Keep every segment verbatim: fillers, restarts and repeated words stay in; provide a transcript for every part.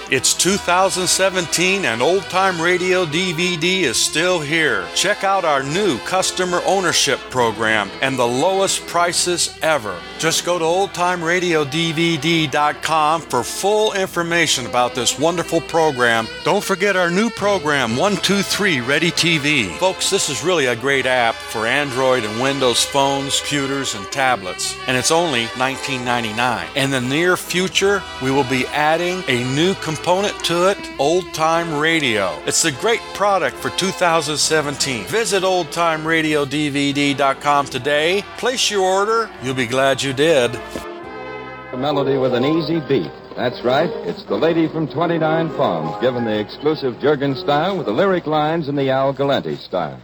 It's two thousand seventeen and Old Time Radio D V D is still here. Check out our new customer ownership program and the lowest prices ever. Just go to old time radio d v d dot com for full information about this wonderful program. Don't forget our new program, one two three Ready T V. Folks, this is really a great app for Android and Windows phones, computers, and tablets, and it's only nineteen ninety-nine dollars. In the near future, we will be adding a new component to it, Old Time Radio. It's a great product for two thousand seventeen. Visit old time radio d v d dot com today. Place your order. You'll be glad you did. A melody with an easy beat. That's right. It's the lady from twenty-nine Palms, given the exclusive Jurgen style with the lyric lines in the Al Galante style.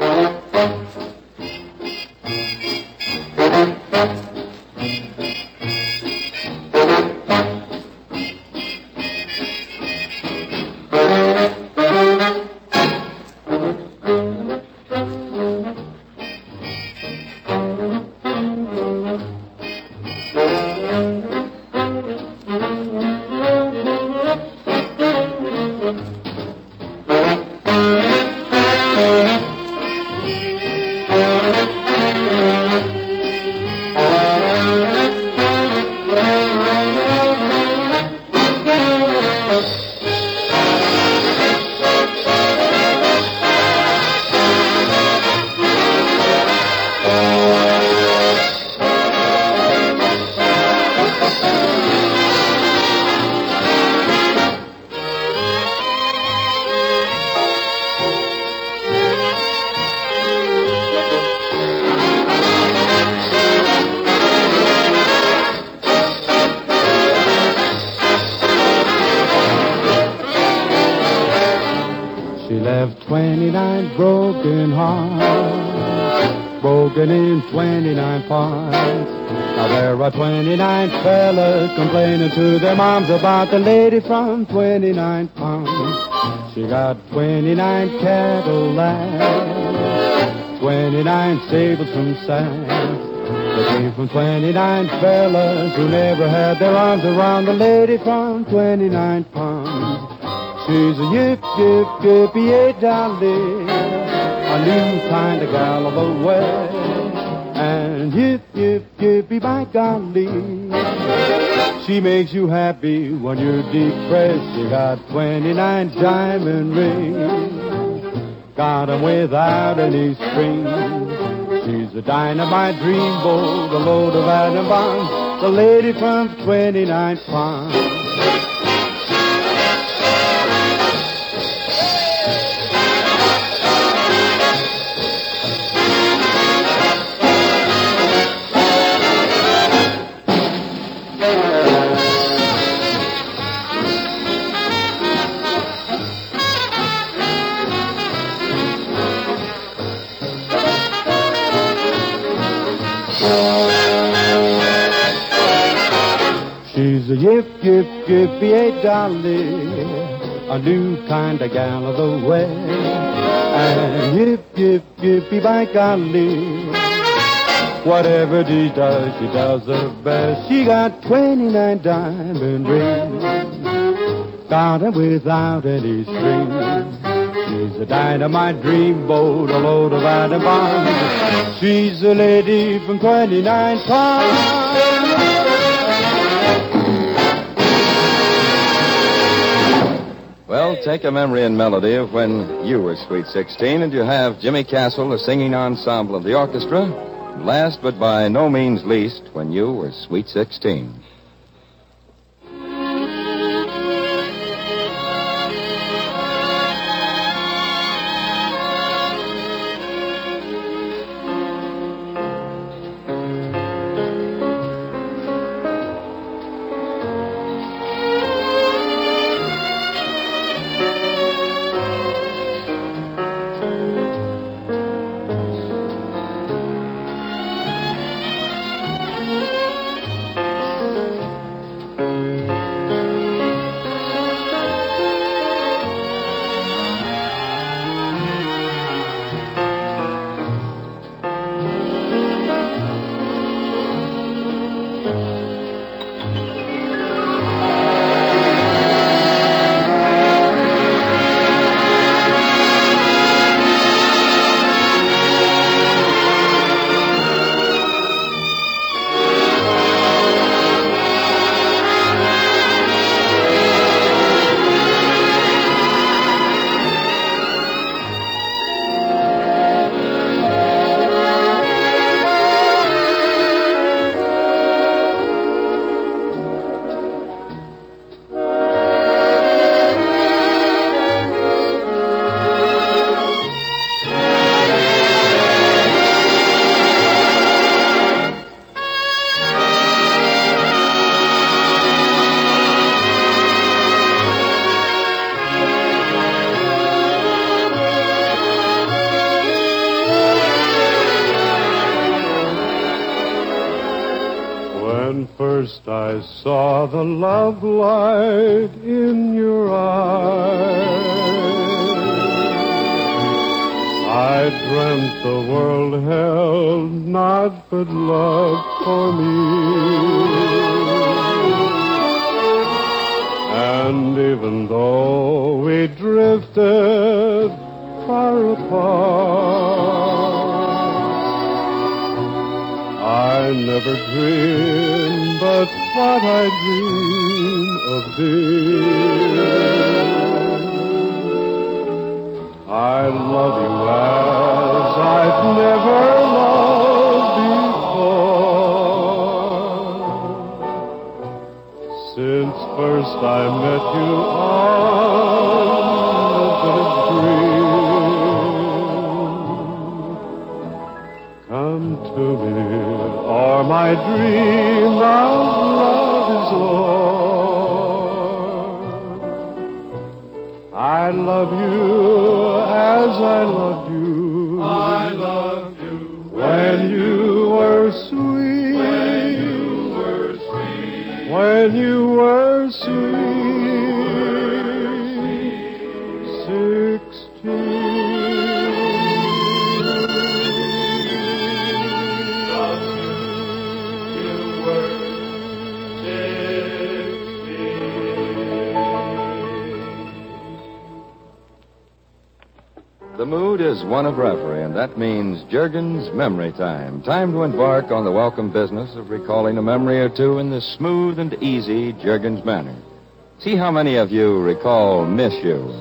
twenty-nine broken hearts, broken in twenty-nine parts. Now there are twenty-nine fellas complaining to their moms about the lady from twenty-nine Palms. She got twenty-nine Cadillacs, twenty-nine sables from Saks. They came from twenty-nine fellas who never had their arms around the lady from twenty-nine Palms. She's a yip, yip, yippee, dolly, a new kind of gal of the West. And yip, yip, yippee, by golly, she makes you happy when you're depressed. She got twenty-nine diamond rings, got 'em without any strings. She's a dynamite dreamboat, a load of atom bombs, the lady from twenty-nine Palms. She's a yip, yip, yippee, dolly, a new kind of gal of the West. And yip, yip, yippee, by golly, whatever she does, she does the best. She got twenty-nine diamond rings, got 'em without any strings. She's a dynamite dreamboat, a load of atom bombs. She's a lady from twenty-nine Palms. Well, take a memory and melody of when you were Sweet sixteen, and you have Jimmy Castle, the singing ensemble of the orchestra. And last but by no means least, when you were Sweet sixteen. first I saw the love light in your eyes, I dreamt the world held naught but love for me. And even though we drifted far apart, I never dreamed but what I dream of thee. I love you as I've never loved before, since first I met you on the dream. Come to me, or my dream of love is o'er. I love you as I loved you. I love you when you were sweet. When you were sweet. When you were sweet. Sixteen. You were The mood is one of reverie, and that means Juergen's Memory Time. Time to embark on the welcome business of recalling a memory or two in the smooth and easy Juergen's manner. See how many of you recall Miss You.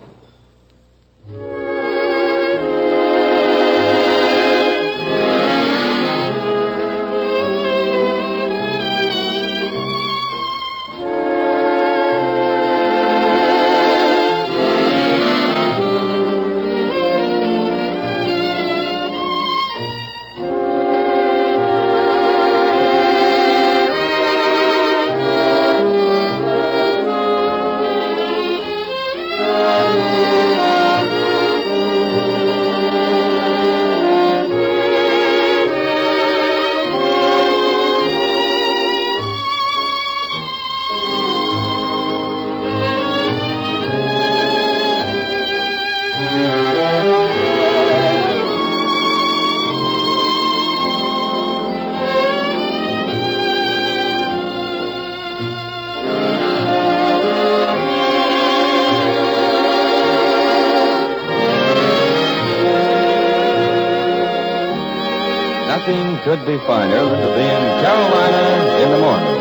Nothing could be finer than to be in Carolina in the morning.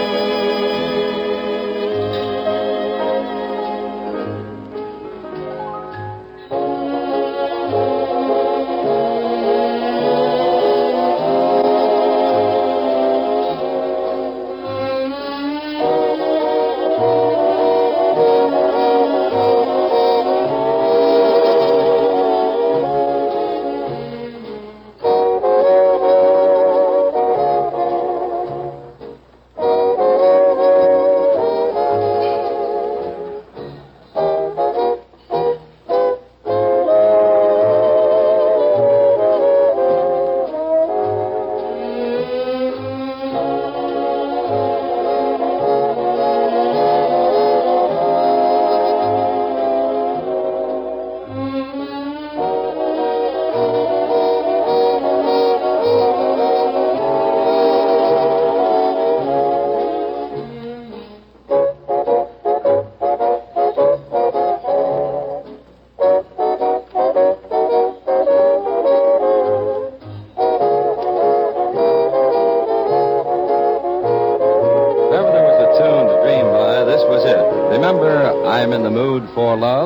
Remember, I'm in the mood for love.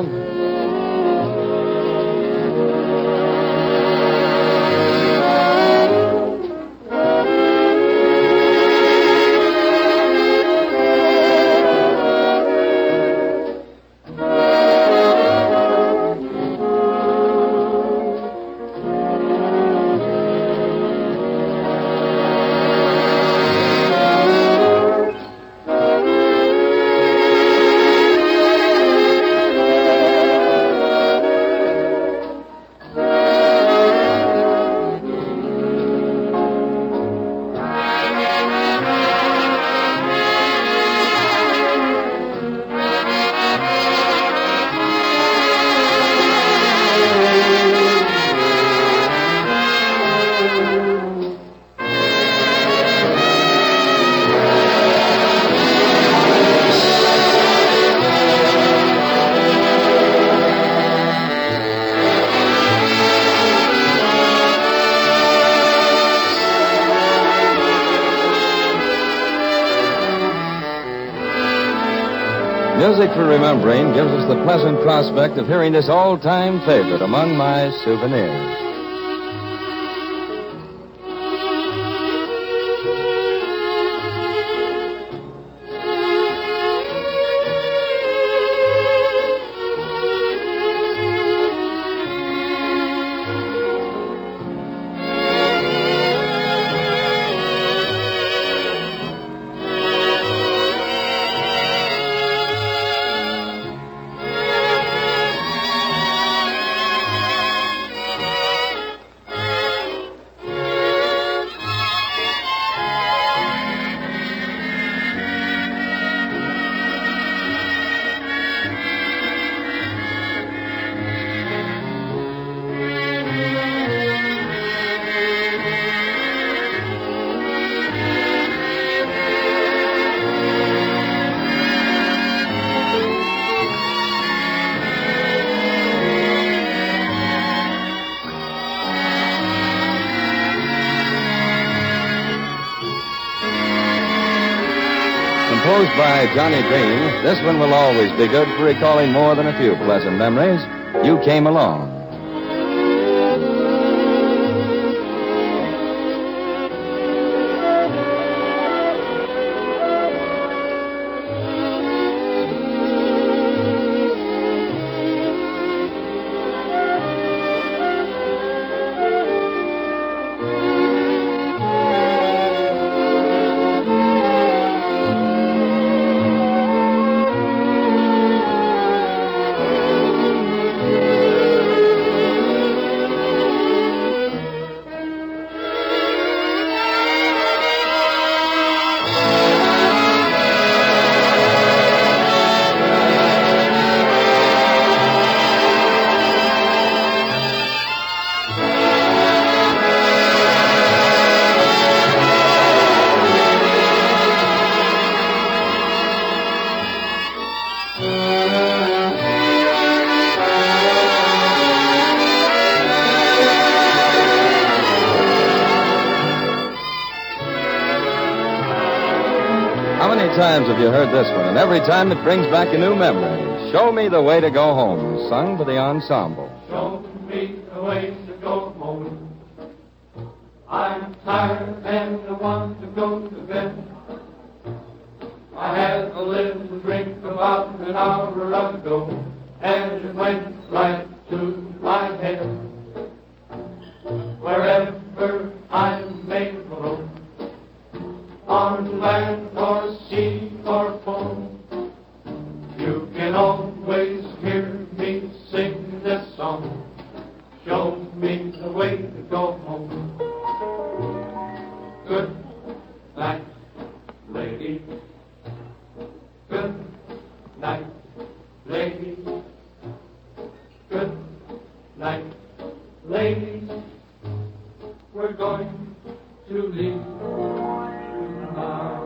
Music for Remembering gives us the pleasant prospect of hearing this all-time favorite among my souvenirs. Composed by Johnny Green, this one will always be good for recalling more than a few pleasant memories. You Came Along. How many times have you heard this one? And every time it brings back a new memory. Show Me the Way to Go Home, sung by the ensemble. Show me the way to go home. I'm tired and I want to go to bed. I had a little drink about an hour ago, and it went right to my head. Wherever I may roam, on land or sea or foam, you can always hear me sing this song. Show me the way to go home. Good night, lady. Good night, lady. Good night, lady. We're going to leave now.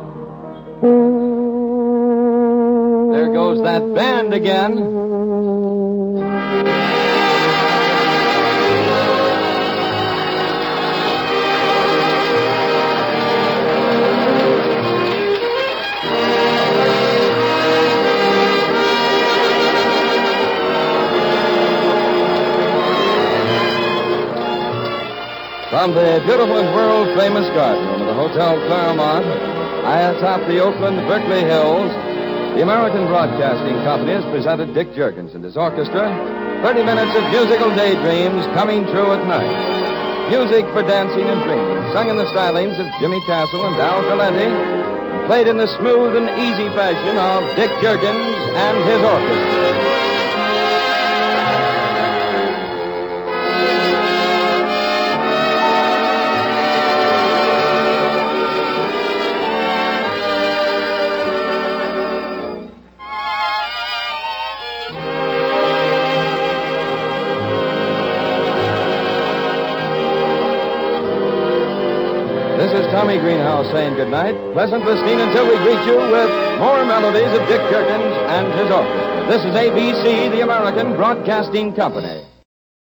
There goes that band again. From the beautiful and world-famous garden room of the Hotel Claremont, high atop the Oakland Berkeley Hills, the American Broadcasting Company has presented Dick Jurgens and his orchestra, thirty minutes of musical daydreams coming true at night. Music for dancing and dreaming, sung in the stylings of Jimmy Castle and Al Valenti, and played in the smooth and easy fashion of Dick Jurgens and his orchestra. This is Tommy Greenhouse saying goodnight. Pleasant listening until we greet you with more melodies of Dick Jurgens and his orchestra. This is A B C, the American Broadcasting Company.